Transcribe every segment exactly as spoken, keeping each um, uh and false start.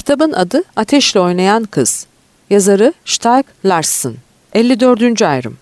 Kitabın adı Ateşle Oynayan Kız. Yazarı Stieg Larsson. elli dördüncü ayrım.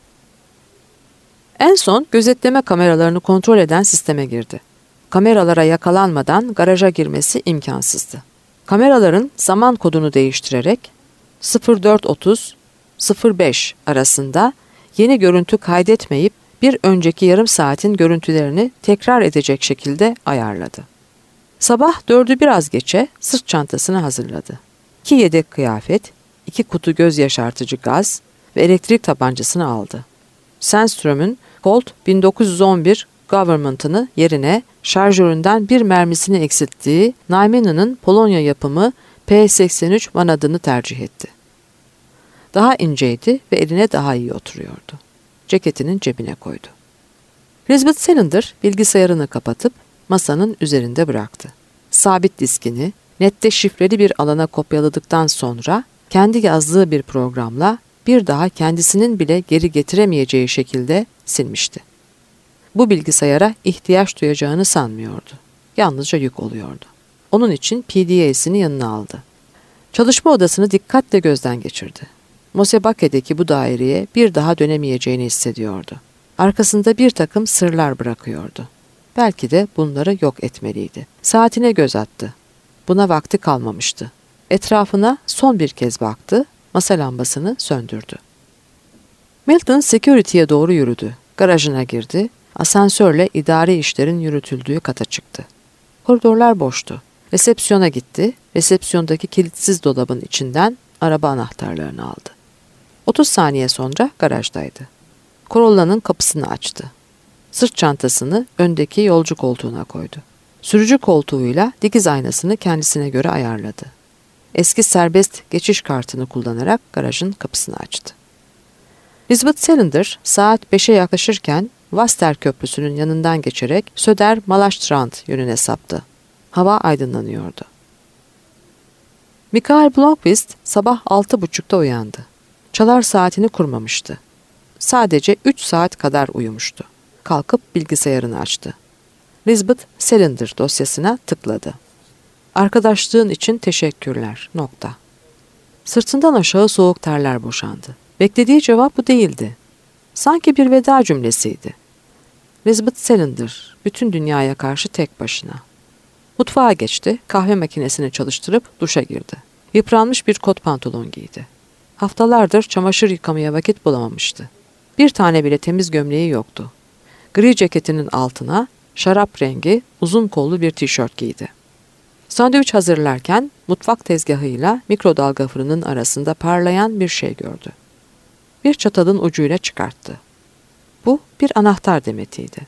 En son gözetleme kameralarını kontrol eden sisteme girdi. Kameralara yakalanmadan garaja girmesi imkansızdı. Kameraların zaman kodunu değiştirerek sıfır dört otuz sıfır beş arasında yeni görüntü kaydetmeyip bir önceki yarım saatin görüntülerini tekrar edecek şekilde ayarladı. Sabah dördü biraz geçe sırt çantasını hazırladı. İki yedek kıyafet, iki kutu göz yaşartıcı gaz ve elektrik tabancasını aldı. Sandström'ün Colt bin dokuz yüz on bir Government'ını yerine şarjöründen bir mermisini eksilttiği Neyman'ın Polonya yapımı P seksen üç Vanadını tercih etti. Daha inceydi ve eline daha iyi oturuyordu. Ceketinin cebine koydu. Lisbeth Salander bilgisayarını kapatıp masanın üzerinde bıraktı. Sabit diskini nette şifreli bir alana kopyaladıktan sonra kendi yazdığı bir programla bir daha kendisinin bile geri getiremeyeceği şekilde silmişti. Bu bilgisayara ihtiyaç duyacağını sanmıyordu. Yalnızca yük oluyordu. Onun için P D A'sini yanına aldı. Çalışma odasını dikkatle gözden geçirdi. Mosebake'deki bu daireye bir daha dönemeyeceğini hissediyordu. Arkasında bir takım sırlar bırakıyordu. Belki de bunları yok etmeliydi. Saatine göz attı. Buna vakti kalmamıştı. Etrafına son bir kez baktı, masa lambasını söndürdü. Milton Security'ye doğru yürüdü. Garajına girdi, asansörle idari işlerin yürütüldüğü kata çıktı. Koridorlar boştu. Resepsiyona gitti, resepsiyondaki kilitsiz dolabın içinden araba anahtarlarını aldı. otuz saniye sonra garajdaydı. Corolla'nın kapısını açtı. Sırt çantasını öndeki yolcu koltuğuna koydu. Sürücü koltuğuyla dikiz aynasını kendisine göre ayarladı. Eski serbest geçiş kartını kullanarak garajın kapısını açtı. Lisbeth Salander saat beşe yaklaşırken Vaster Köprüsü'nün yanından geçerek Söder-Malaststrand yönüne saptı. Hava aydınlanıyordu. Michael Blomqvist sabah altı buçukta uyandı. Çalar saatini kurmamıştı. Sadece üç saat kadar uyumuştu. Kalkıp bilgisayarını açtı. Lisbeth Salander dosyasına tıkladı. Arkadaşlığın için teşekkürler. Nokta. Sırtından aşağı soğuk terler boşandı. Beklediği cevap bu değildi. Sanki bir veda cümlesiydi. Lisbeth Salander bütün dünyaya karşı tek başına. Mutfağa geçti, kahve makinesini çalıştırıp duşa girdi. Yıpranmış bir kot pantolon giydi. Haftalardır çamaşır yıkamaya vakit bulamamıştı. Bir tane bile temiz gömleği yoktu. Gri ceketinin altına şarap rengi uzun kollu bir tişört giydi. Sandviç hazırlarken mutfak tezgahıyla mikrodalga fırının arasında parlayan bir şey gördü. Bir çatalın ucuyla çıkarttı. Bu bir anahtar demetiydi.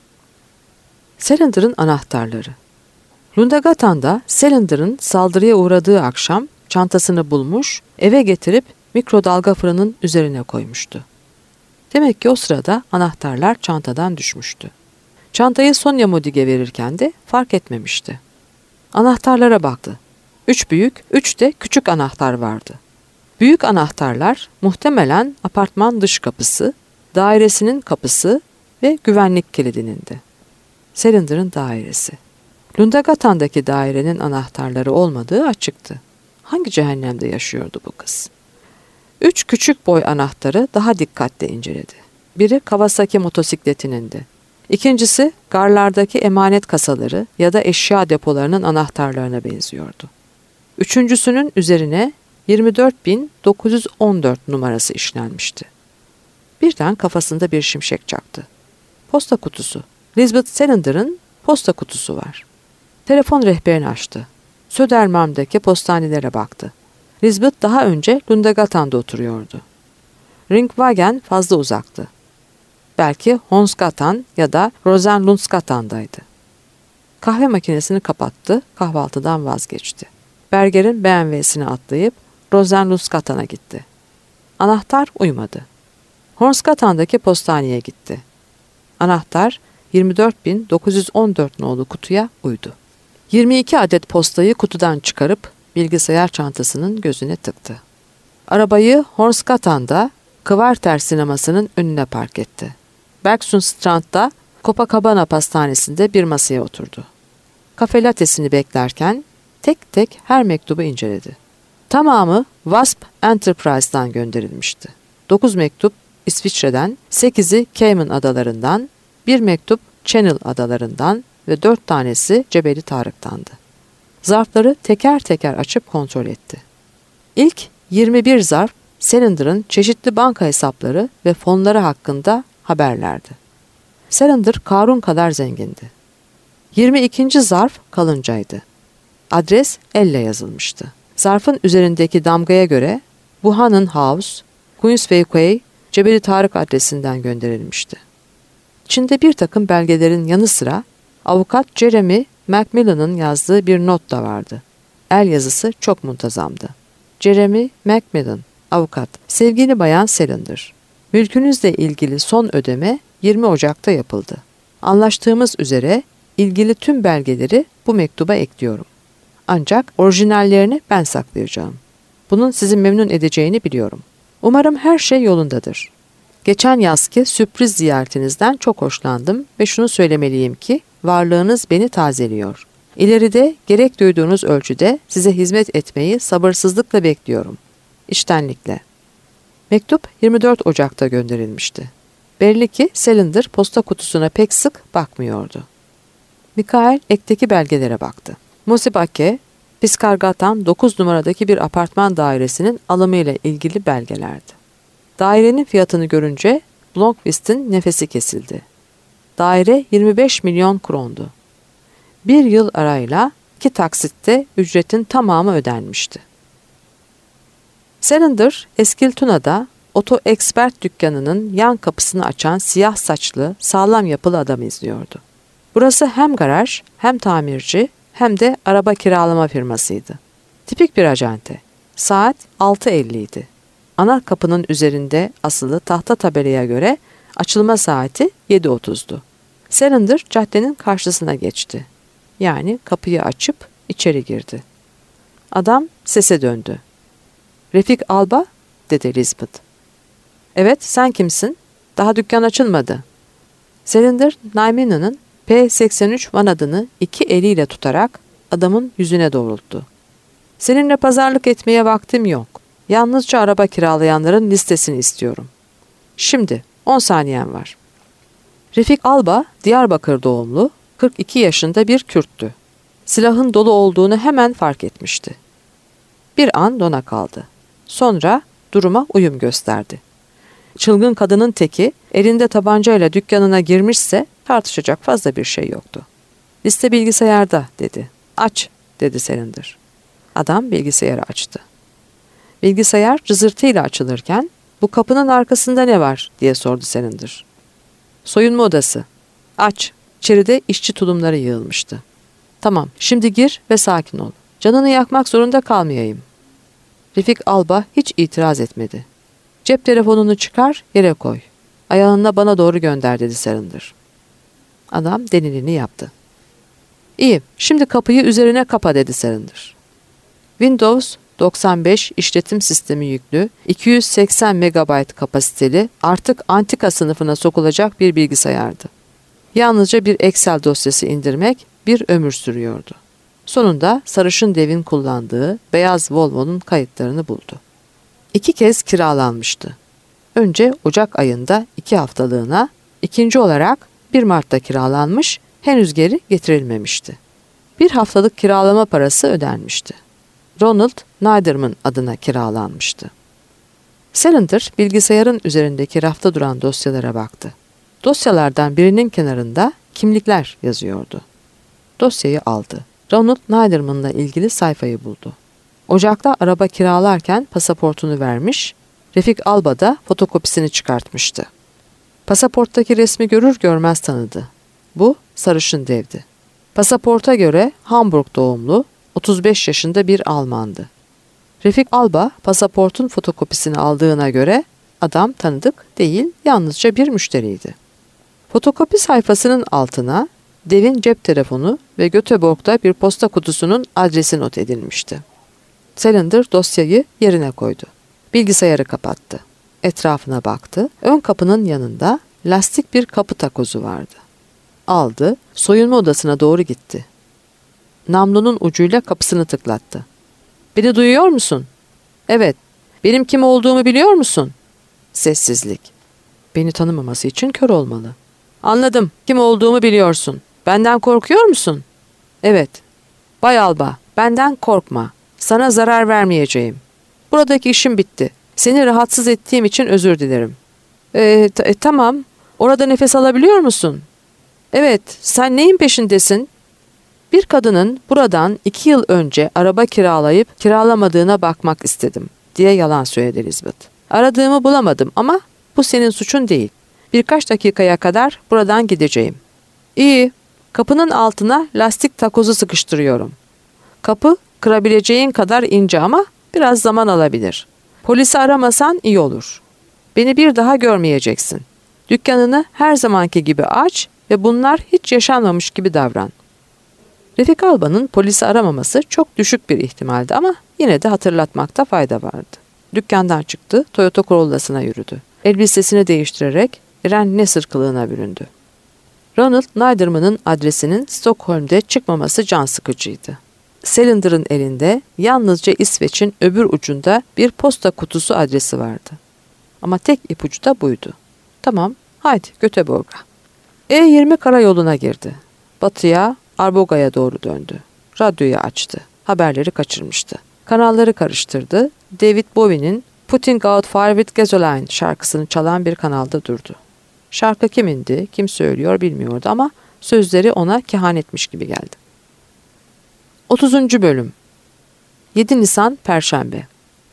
Salander'ın anahtarları. Lundagatan'da Salander'ın saldırıya uğradığı akşam çantasını bulmuş, eve getirip mikrodalga fırının üzerine koymuştu. Demek ki o sırada anahtarlar çantadan düşmüştü. Çantayı Sonya Modig'e verirken de fark etmemişti. Anahtarlara baktı. Üç büyük, üç de küçük anahtar vardı. Büyük anahtarlar muhtemelen apartman dış kapısı, dairesinin kapısı ve güvenlik kilidinindi. Salander'ın dairesi. Lundagatan'daki dairenin anahtarları olmadığı açıktı. Hangi cehennemde yaşıyordu bu kız? Üç küçük boy anahtarı daha dikkatle inceledi. Biri Kawasaki motosikletinindi. İkincisi garlardaki emanet kasaları ya da eşya depolarının anahtarlarına benziyordu. Üçüncüsünün üzerine yirmi dört bin dokuz yüz on dört numarası işlenmişti. Birden kafasında bir şimşek çaktı. Posta kutusu. Lisbeth Salander'ın posta kutusu var. Telefon rehberini açtı. Södermalm'daki postanelere baktı. Lisbeth daha önce Lundagatan'da oturuyordu. Ringwagen fazla uzaktı. Belki Hornsgatan ya da Rosenlundsgatan'daydı. Kahve makinesini kapattı, kahvaltıdan vazgeçti. Berger'in B M W'sine atlayıp Rosenlundsgatan'a gitti. Anahtar uymadı. Hornsgatan'daki postaneye gitti. Anahtar yirmi dört bin dokuz yüz on dört nolu kutuya uydu. yirmi iki adet postayı kutudan çıkarıp bilgisayar çantasının gözüne tıktı. Arabayı Hornsgatan'da Kvarter sinemasının önüne park etti. Bergsundstrand'da Copacabana pastanesinde bir masaya oturdu. Kafe latesini beklerken tek tek her mektubu inceledi. Tamamı Wasp Enterprise'dan gönderilmişti. dokuz mektup İsviçre'den, sekizi Cayman adalarından, bir mektup Channel adalarından ve dört tanesi Cebeli Tarık'tandı. Zarfları teker teker açıp kontrol etti. İlk yirmi bir zarf Salander'ın çeşitli banka hesapları ve fonları hakkında haberlerdi. Salander Karun kadar zengindi. yirmi ikinci zarf kalıncaydı. Adres elle yazılmıştı. Zarfın üzerindeki damgaya göre Buchanan House, Queensway Quay, Cebeli Tarık adresinden gönderilmişti. İçinde bir takım belgelerin yanı sıra avukat Jeremy Macmillan'ın yazdığı bir not da vardı. El yazısı çok muntazamdı. Jeremy Macmillan, avukat, sevgili bayan Salander, mülkünüzle ilgili son ödeme yirmi Ocak'ta yapıldı. Anlaştığımız üzere ilgili tüm belgeleri bu mektuba ekliyorum. Ancak orijinallerini ben saklayacağım. Bunun sizi memnun edeceğini biliyorum. Umarım her şey yolundadır. Geçen yazki sürpriz ziyaretinizden çok hoşlandım ve şunu söylemeliyim ki varlığınız beni tazeliyor. İleride gerek duyduğunuz ölçüde size hizmet etmeyi sabırsızlıkla bekliyorum. İçtenlikle. Mektup yirmi dört Ocak'ta gönderilmişti. Belli ki Salander posta kutusuna pek sık bakmıyordu. Mikael ekteki belgelere baktı. Musibake, Piskargatan dokuz numaradaki bir apartman dairesinin alımıyla ilgili belgelerdi. Dairenin fiyatını görünce Blomqvist'in nefesi kesildi. Daire yirmi beş milyon krondu. Bir yıl arayla iki taksitte ücretin tamamı ödenmişti. Salander, Eskiltuna'da Oto Expert dükkanının yan kapısını açan siyah saçlı, sağlam yapılı adamı izliyordu. Burası hem garaj, hem tamirci, hem de araba kiralama firmasıydı. Tipik bir acente. Saat altı elli idi. Ana kapının üzerinde asılı tahta tabelaya göre açılma saati yedi otuzdu. Salander caddenin karşısına geçti. Yani kapıyı açıp içeri girdi. Adam sese döndü. "Refik Alba?" dedi Elizabeth. "Evet, sen kimsin? Daha dükkan açılmadı." Salander, Naimina'nın P seksen üç van adını iki eliyle tutarak adamın yüzüne doğrulttu. "Seninle pazarlık etmeye vaktim yok. Yalnızca araba kiralayanların listesini istiyorum. Şimdi on saniyen var." Refik Alba, Diyarbakır doğumlu, kırk iki yaşında bir Kürttü. Silahın dolu olduğunu hemen fark etmişti. Bir an dona kaldı. Sonra duruma uyum gösterdi. Çılgın kadının teki elinde tabancayla dükkanına girmişse tartışacak fazla bir şey yoktu. "Liste bilgisayarda," dedi. "Aç," dedi Salander. Adam bilgisayarı açtı. Bilgisayar cızırtıyla açılırken "Bu kapının arkasında ne var?" diye sordu Salander. "Soyunma odası." "Aç." İçeride işçi tulumları yığılmıştı. "Tamam, şimdi gir ve sakin ol. Canını yakmak zorunda kalmayayım." Refik Alba hiç itiraz etmedi. "Cep telefonunu çıkar, yere koy. Ayağınla bana doğru gönder," dedi Salander. Adam denileni yaptı. "İyi, şimdi kapıyı üzerine kapa," dedi Salander. Windows doksan beş işletim sistemi yüklü, iki yüz seksen megabayt kapasiteli, artık antika sınıfına sokulacak bir bilgisayardı. Yalnızca bir Excel dosyası indirmek bir ömür sürüyordu. Sonunda sarışın devin kullandığı beyaz Volvo'nun kayıtlarını buldu. İki kez kiralanmıştı. Önce Ocak ayında iki haftalığına, ikinci olarak bir Mart'ta kiralanmış, henüz geri getirilmemişti. Bir haftalık kiralama parası ödenmişti. Ronald Niederman adına kiralanmıştı. Salander bilgisayarın üzerindeki rafta duran dosyalara baktı. Dosyalardan birinin kenarında kimlikler yazıyordu. Dosyayı aldı. Ronald Niederman'la ilgili sayfayı buldu. Ocak'ta araba kiralarken pasaportunu vermiş, Refik Alba da fotokopisini çıkartmıştı. Pasaporttaki resmi görür görmez tanıdı. Bu sarışın devdi. Pasaporta göre Hamburg doğumlu, otuz beş yaşında bir Almandı. Refik Alba pasaportun fotokopisini aldığına göre adam tanıdık değil, yalnızca bir müşteriydi. Fotokopi sayfasının altına devin cep telefonu ve Göteborg'da bir posta kutusunun adresi not edilmişti. Salander dosyayı yerine koydu. Bilgisayarı kapattı. Etrafına baktı. Ön kapının yanında lastik bir kapı takozu vardı. Aldı, soyunma odasına doğru gitti. namlunun ucuyla kapısını tıklattı. "Beni duyuyor musun?" "Evet." "Benim kim olduğumu biliyor musun?" Sessizlik. Beni tanımaması için kör olmalı. "Anladım. Kim olduğumu biliyorsun. Benden korkuyor musun?" "Evet." "Bay Alba, benden korkma. Sana zarar vermeyeceğim. Buradaki işim bitti. Seni rahatsız ettiğim için özür dilerim." E, t- e, tamam. Orada nefes alabiliyor musun?" "Evet. Sen neyin peşindesin?" "Bir kadının buradan iki yıl önce araba kiralayıp kiralamadığına bakmak istedim," diye yalan söyledi Elizabeth. "Aradığımı bulamadım ama bu senin suçun değil. Birkaç dakikaya kadar buradan gideceğim." "İyi. Kapının altına lastik takozu sıkıştırıyorum. Kapı kırabileceğin kadar ince ama biraz zaman alabilir. Polisi aramasan iyi olur. Beni bir daha görmeyeceksin. Dükkanını her zamanki gibi aç ve bunlar hiç yaşanmamış gibi davran." Refik Alba'nın polisi aramaması çok düşük bir ihtimaldi ama yine de hatırlatmakta fayda vardı. Dükkandan çıktı, Toyota Corolla'sına yürüdü. Elbisesini değiştirerek Irene Nasser kılığına büründü. Ronald Neiderman'ın adresinin Stockholm'de çıkmaması can sıkıcıydı. Cylinder'ın elinde yalnızca İsveç'in öbür ucunda bir posta kutusu adresi vardı. Ama tek ipucu da buydu. Tamam, haydi Göteborg'a. E yirmi karayoluna girdi. Batıya, Arboga'ya doğru döndü. Radyoyu açtı. Haberleri kaçırmıştı. Kanalları karıştırdı. David Bowie'nin "Putting Out Fire with Gasoline" şarkısını çalan bir kanalda durdu. Şarkı kimindi, kim söylüyor bilmiyordu ama sözleri ona kehanetmiş gibi geldi. otuzuncu Bölüm yedi Nisan Perşembe.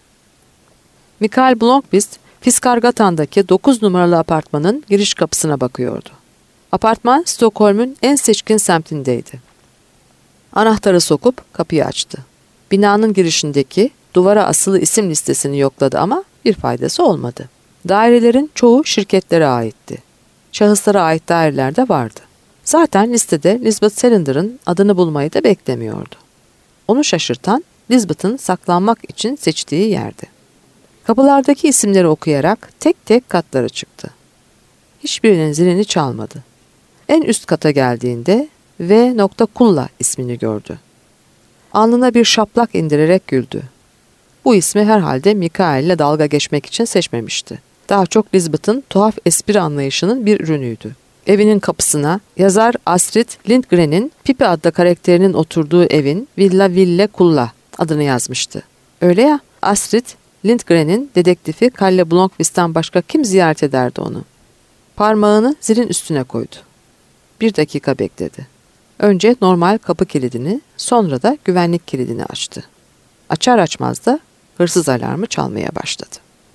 Mikael Blomqvist, Fiskargatan'daki dokuz numaralı apartmanın giriş kapısına bakıyordu. Apartman Stockholm'un en seçkin semtindeydi. Anahtarı sokup kapıyı açtı. Binanın girişindeki duvara asılı isim listesini yokladı ama bir faydası olmadı. Dairelerin çoğu şirketlere aitti. Şahıslara ait daireler de vardı. Zaten listede Lisbeth Cylinder'ın adını bulmayı da beklemiyordu. Onu şaşırtan Lisbeth'ın saklanmak için seçtiği yerdi. Kapılardaki isimleri okuyarak tek tek katlara çıktı. Hiçbirinin zilini çalmadı. En üst kata geldiğinde V. Kulla ismini gördü. Alnına bir şaplak indirerek güldü. Bu ismi herhalde Mikael ile dalga geçmek için seçmemişti. Daha çok Lisbeth'ın tuhaf espri anlayışının bir ürünüydü. Evinin kapısına yazar Astrid Lindgren'in Pipi adlı karakterinin oturduğu evin Villa Ville Kulla adını yazmıştı. Öyle ya, Astrid Lindgren'in dedektifi Kalle Blomqvist'ten başka kim ziyaret ederdi onu? Parmağını zilin üstüne koydu. Bir dakika bekledi. Önce normal kapı kilidini, sonra da güvenlik kilidini açtı. Açar açmaz da hırsız alarmı çalmaya başladı.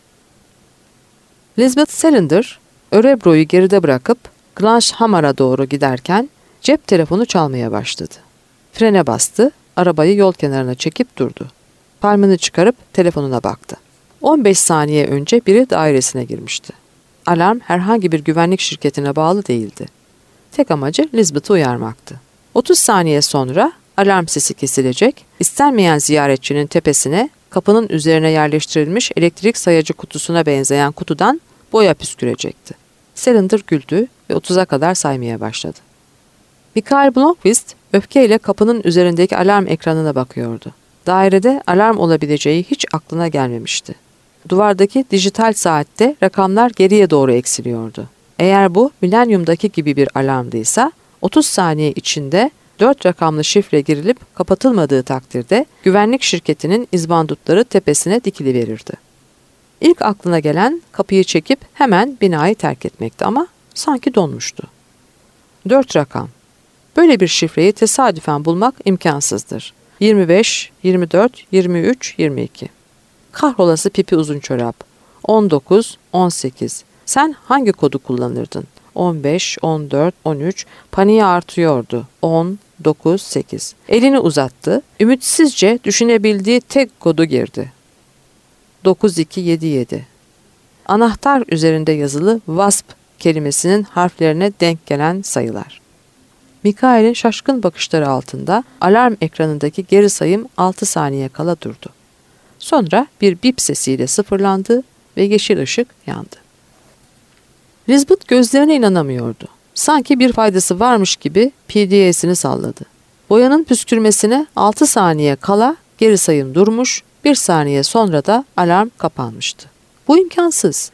Lisbeth Cylinder, Örebro'yu geride bırakıp Glanshammar'a doğru giderken cep telefonu çalmaya başladı. Frene bastı, arabayı yol kenarına çekip durdu. Parmağını çıkarıp telefonuna baktı. on beş saniye önce biri dairesine girmişti. Alarm herhangi bir güvenlik şirketine bağlı değildi. Tek amacı Lisbeth'ı uyarmaktı. otuz saniye sonra alarm sesi kesilecek, istenmeyen ziyaretçinin tepesine kapının üzerine yerleştirilmiş elektrik sayacı kutusuna benzeyen kutudan boya püskürecekti. Cylinder güldü ve otuza kadar saymaya başladı. Mikael Blomqvist öfkeyle kapının üzerindeki alarm ekranına bakıyordu. Dairede alarm olabileceği hiç aklına gelmemişti. Duvardaki dijital saatte rakamlar geriye doğru eksiliyordu. Eğer bu milenyumdaki gibi bir alarmdıysa otuz saniye içinde dört rakamlı şifre girilip kapatılmadığı takdirde güvenlik şirketinin izbandutları tepesine dikiliverirdi. İlk aklına gelen kapıyı çekip hemen binayı terk etmekti ama sanki donmuştu. Dört rakam. Böyle bir şifreyi tesadüfen bulmak imkansızdır. yirmi beş, yirmi dört, yirmi üç, yirmi iki. Kahrolası pipi uzun çorap. on dokuz, on sekiz. Sen hangi kodu kullanırdın? on beş, on dört, on üç. Paniği artıyordu. on, dokuz, sekiz. Elini uzattı. Ümitsizce düşünebildiği tek kodu girdi. dokuz iki yedi yedi. Anahtar üzerinde yazılı wasp kelimesinin harflerine denk gelen sayılar. Mikael'in şaşkın bakışları altında alarm ekranındaki geri sayım altı saniye kala durdu. Sonra bir bip sesiyle sıfırlandı ve yeşil ışık yandı. Lisbeth gözlerine inanamıyordu. Sanki bir faydası varmış gibi P D A'sini salladı. Boyanın püskürmesine altı saniye kala geri sayım durmuş, bir saniye sonra da alarm kapanmıştı. Bu imkansız.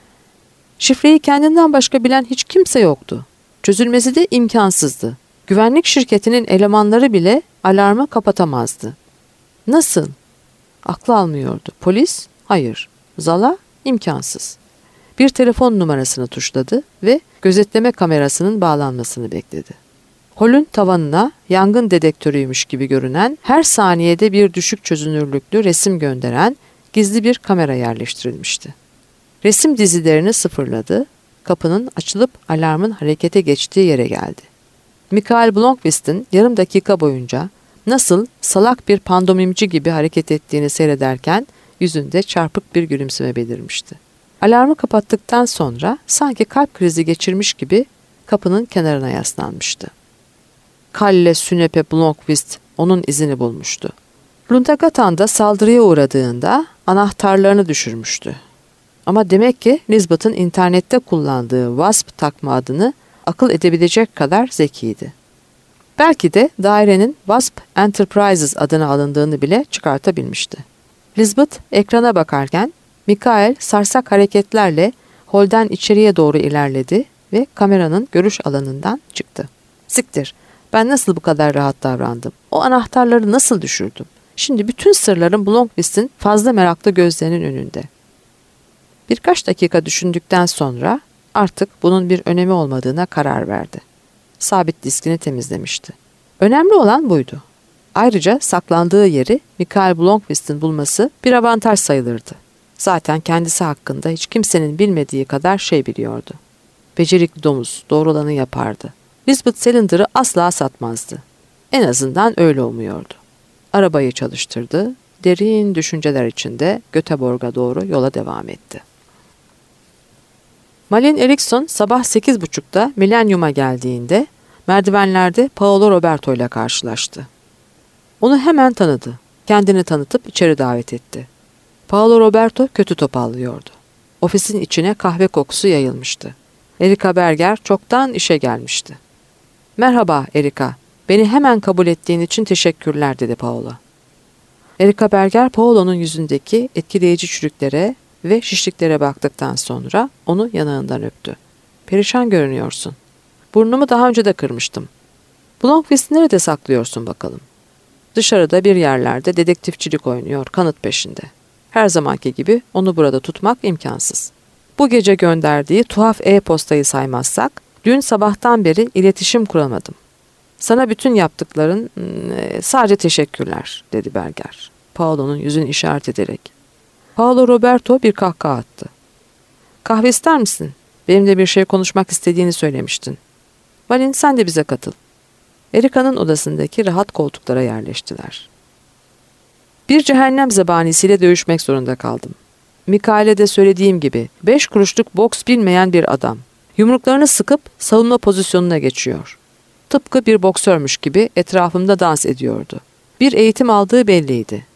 Şifreyi kendinden başka bilen hiç kimse yoktu. Çözülmesi de imkansızdı. Güvenlik şirketinin elemanları bile alarmı kapatamazdı. Nasıl? Aklı almıyordu. Polis? Hayır. Zala? İmkansız. Bir telefon numarasını tuşladı ve gözetleme kamerasının bağlanmasını bekledi. Holün tavanına yangın dedektörüymüş gibi görünen, her saniyede bir düşük çözünürlüklü resim gönderen gizli bir kamera yerleştirilmişti. Resim dizilerini sıfırladı, kapının açılıp alarmın harekete geçtiği yere geldi. Michael Blomqvist'in yarım dakika boyunca nasıl salak bir pandomimci gibi hareket ettiğini seyrederken yüzünde çarpık bir gülümseme belirmişti. Alarmı kapattıktan sonra sanki kalp krizi geçirmiş gibi kapının kenarına yaslanmıştı. Kalle Sünepe Blomqvist onun izini bulmuştu. Lundagatan'da saldırıya uğradığında anahtarlarını düşürmüştü. Ama demek ki Nisbet'in internette kullandığı Wasp takma adını akıl edebilecek kadar zekiydi. Belki de dairenin Wasp Enterprises adına alındığını bile çıkartabilmişti. Nisbet ekrana bakarken Michael sarsak hareketlerle holden içeriye doğru ilerledi ve kameranın görüş alanından çıktı. Siktir, ben nasıl bu kadar rahat davrandım? O anahtarları nasıl düşürdüm? Şimdi bütün sırlarım Blomqvist'in fazla meraklı gözlerinin önünde. Birkaç dakika düşündükten sonra artık bunun bir önemi olmadığına karar verdi. Sabit diskini temizlemişti. Önemli olan buydu. Ayrıca saklandığı yeri Michael Blomqvist'in bulması bir avantaj sayılırdı. Zaten kendisi hakkında hiç kimsenin bilmediği kadar şey biliyordu. Becerikli domuz, doğru olanı yapardı. Nisbet Cylinder'ı asla satmazdı. En azından öyle umuyordu. Arabayı çalıştırdı, derin düşünceler içinde Göteborg'a doğru yola devam etti. Malin Eriksson sabah sekiz buçukta Millennium'a geldiğinde merdivenlerde Paolo Roberto ile karşılaştı. Onu hemen tanıdı. Kendini tanıtıp içeri davet etti. Paolo Roberto kötü topallıyordu. Ofisin içine kahve kokusu yayılmıştı. Erika Berger çoktan işe gelmişti. "Merhaba Erika, beni hemen kabul ettiğin için teşekkürler," dedi Paolo. Erika Berger, Paolo'nun yüzündeki etkileyici çürüklere ve şişliklere baktıktan sonra onu yanağından öptü. "Perişan görünüyorsun. Burnumu daha önce de kırmıştım. Blomqvist'i nerede saklıyorsun bakalım?" "Dışarıda bir yerlerde dedektifçilik oynuyor, kanıt peşinde. Her zamanki gibi onu burada tutmak imkansız. Bu gece gönderdiği tuhaf e-postayı saymazsak, dün sabahtan beri iletişim kuramadım. Sana bütün yaptıkların sadece teşekkürler," dedi Berger, Paolo'nun yüzünü işaret ederek. Paolo Roberto bir kahkaha attı. "Kahve ister misin? Benimle bir şey konuşmak istediğini söylemiştin. Malin, sen de bize katıl." Erika'nın odasındaki rahat koltuklara yerleştiler. "Bir cehennem zebanisiyle dövüşmek zorunda kaldım. Mikael'e de söylediğim gibi beş kuruşluk boks bilmeyen bir adam. Yumruklarını sıkıp savunma pozisyonuna geçiyor. Tıpkı bir boksörmüş gibi etrafımda dans ediyordu. Bir eğitim aldığı belliydi.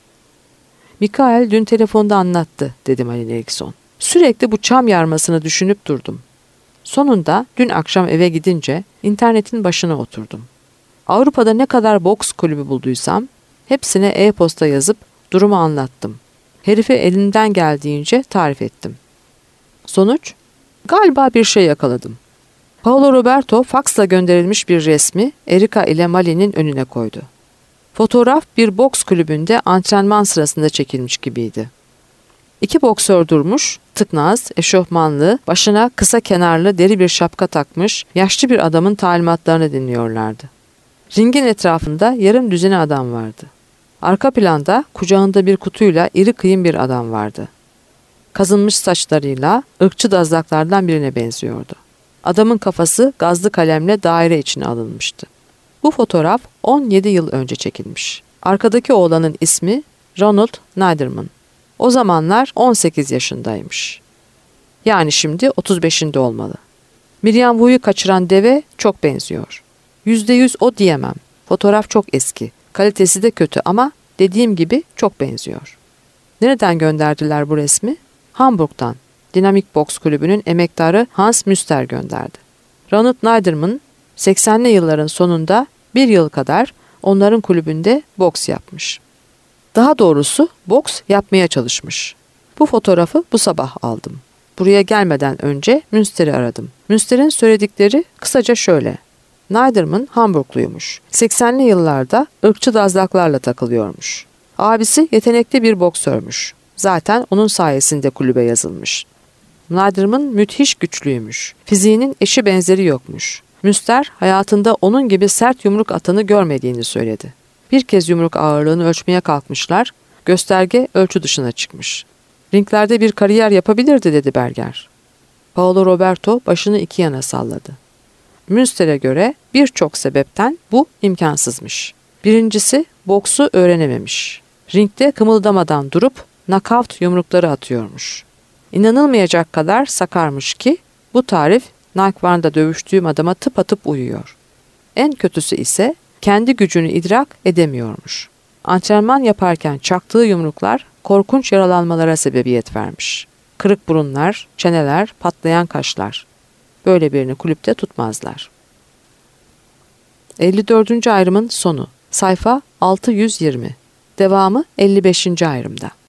Mikael dün telefonda anlattı," dedi Malin Eriksson. "Sürekli bu çam yarmasını düşünüp durdum. Sonunda dün akşam eve gidince internetin başına oturdum. Avrupa'da ne kadar boks kulübü bulduysam hepsine e-posta yazıp durumu anlattım. Herifi elimden geldiğince tarif ettim. Sonuç? Galiba bir şey yakaladım." Paolo Roberto faksla gönderilmiş bir resmi Erika ile Malin'in önüne koydu. Fotoğraf bir boks kulübünde antrenman sırasında çekilmiş gibiydi. İki boksör durmuş, tıknaz, eşofmanlı, başına kısa kenarlı deri bir şapka takmış yaşlı bir adamın talimatlarını dinliyorlardı. Ringin etrafında yarım düzine adam vardı. Arka planda kucağında bir kutuyla iri kıyım bir adam vardı. Kazınmış saçlarıyla ırkçı dazlaklardan birine benziyordu. Adamın kafası gazlı kalemle daire içine alınmıştı. Bu fotoğraf on yedi yıl önce çekilmiş. Arkadaki oğlanın ismi Ronald Niederman. O zamanlar on sekiz yaşındaymış. Yani şimdi otuz beşinde olmalı. Miriam Wu'yu kaçıran deve çok benziyor. Yüzde yüz o diyemem. Fotoğraf çok eski. Kalitesi de kötü ama dediğim gibi çok benziyor. Nereden gönderdiler bu resmi? Hamburg'dan. Dinamik Boks Kulübü'nün emektarı Hans Müster gönderdi. Ronald Niederman seksenli yılların sonunda bir yıl kadar onların kulübünde boks yapmış. Daha doğrusu boks yapmaya çalışmış. Bu fotoğrafı bu sabah aldım. Buraya gelmeden önce Münster'i aradım. Münster'in söyledikleri kısaca şöyle. Neiderman Hamburgluymuş. seksenli yıllarda ırkçı dazlaklarla takılıyormuş. Abisi yetenekli bir boksörmüş. Zaten onun sayesinde kulübe yazılmış. Neiderman müthiş güçlüymüş. Fiziğinin eşi benzeri yokmuş. Münster hayatında onun gibi sert yumruk atanı görmediğini söyledi. Bir kez yumruk ağırlığını ölçmeye kalkmışlar, gösterge ölçü dışına çıkmış. Ringlerde bir kariyer yapabilirdi dedi Berger. Paolo Roberto başını iki yana salladı. Münster'e göre birçok sebepten bu imkansızmış. Birincisi boksu öğrenememiş. Ringde kımıldamadan durup knockout yumrukları atıyormuş. İnanılmayacak kadar sakarmış ki bu tarif Nankvarn'da dövüştüğüm adama tıpatıp uyuyor. En kötüsü ise kendi gücünü idrak edemiyormuş. Antrenman yaparken çaktığı yumruklar korkunç yaralanmalara sebebiyet vermiş. Kırık burunlar, çeneler, patlayan kaşlar. Böyle birini kulüpte tutmazlar. elli dördüncü ayrımın sonu. Sayfa altı yüz yirmi. Devamı elli beşinci ayrımda.